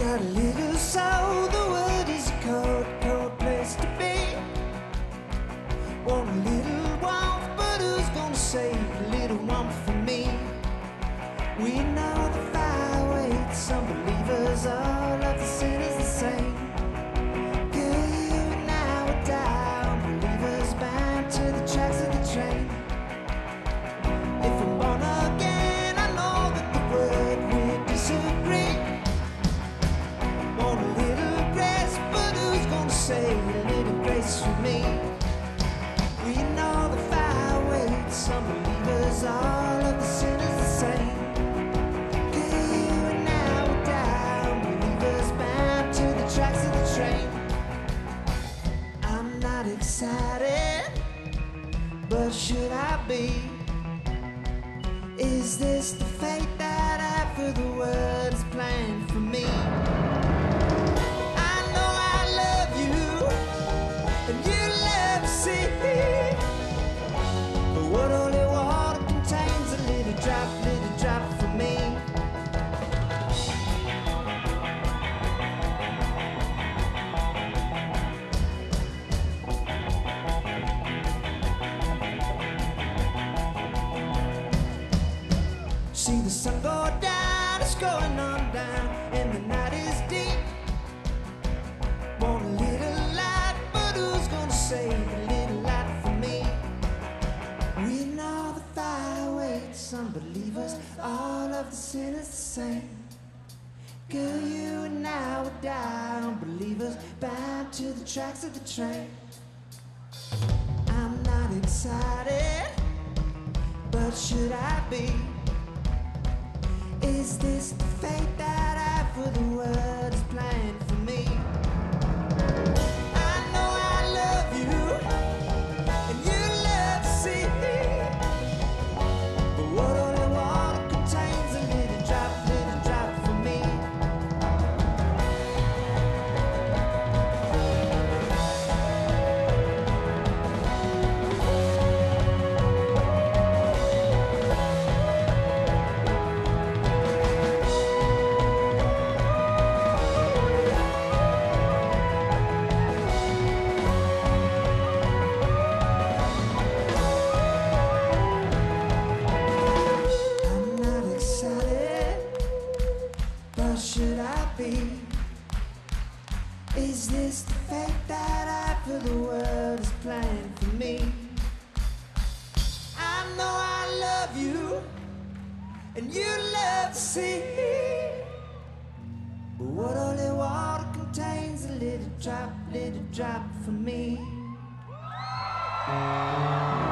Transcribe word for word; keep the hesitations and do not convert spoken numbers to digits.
got a little soul, the world is a cold, cold place to be. Want a little warmth, but who's gonna save a little warmth for me? We know the fire waits, some believers, all of the sinners the same. Girl, you and I were down, believers bound to the tracks of the train. If I'm born again, I know that the word will disagree. Want a little grace, but who's gonna say a little grace for me? We know the fire waits, some believers, all of the sinners the same. Girl, you and I were down, believers bound to the tracks of the train. I'm not excited, but should I be? Is this the fate that after the world is planned for me? I know I love you, and you love to see. But what only water contains a little drop, little drop for me. See the sun go down, it's going on down, and the night is deep. Want a little light, but who's gonna save a little light for me? We know the fire waits, some believers, all of the sinners the same. Girl, you and I were down, believers bound to the tracks of the train. I'm not excited, but should I be? Is this the fate that I for the world is planned for me? I know I love you, and you love to see. But what only water contains a little drop, little drop for me. Should I be? Is this the fate that I feel the world is planned for me? I know I love you, and you love to see. But what only water contains a little drop, little drop for me.